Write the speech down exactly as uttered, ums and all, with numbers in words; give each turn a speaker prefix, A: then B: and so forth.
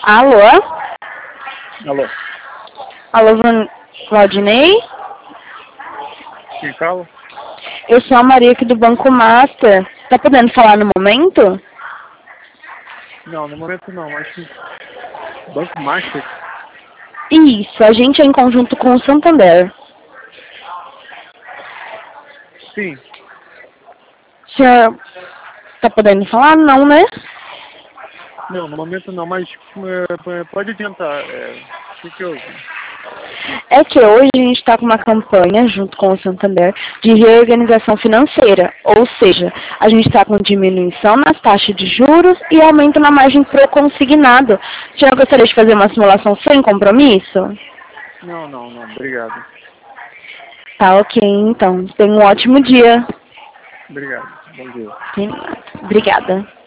A: Alô?
B: Alô,
A: Alô, Van- Valdinei?
B: quem fala?
A: Eu sou a Maria aqui do Banco Master. Tá podendo falar no momento?
B: Não, no momento não, mas Banco Master?
A: Isso, a gente é em conjunto com o Santander.
B: Sim,
A: O senhor tá podendo falar? Não, né?
B: não, no momento não, mas é, pode adiantar. É, o que que houve?
A: É que hoje a gente está com uma campanha, junto com o Santander, de reorganização financeira. Ou seja, a gente está com diminuição nas taxas de juros e aumento na margem pro consignado. O senhor gostaria de fazer uma simulação sem compromisso?
B: Não, não, não, obrigado.
A: Tá ok, então. Tenha um ótimo dia.
B: Obrigado, bom dia.
A: Obrigada.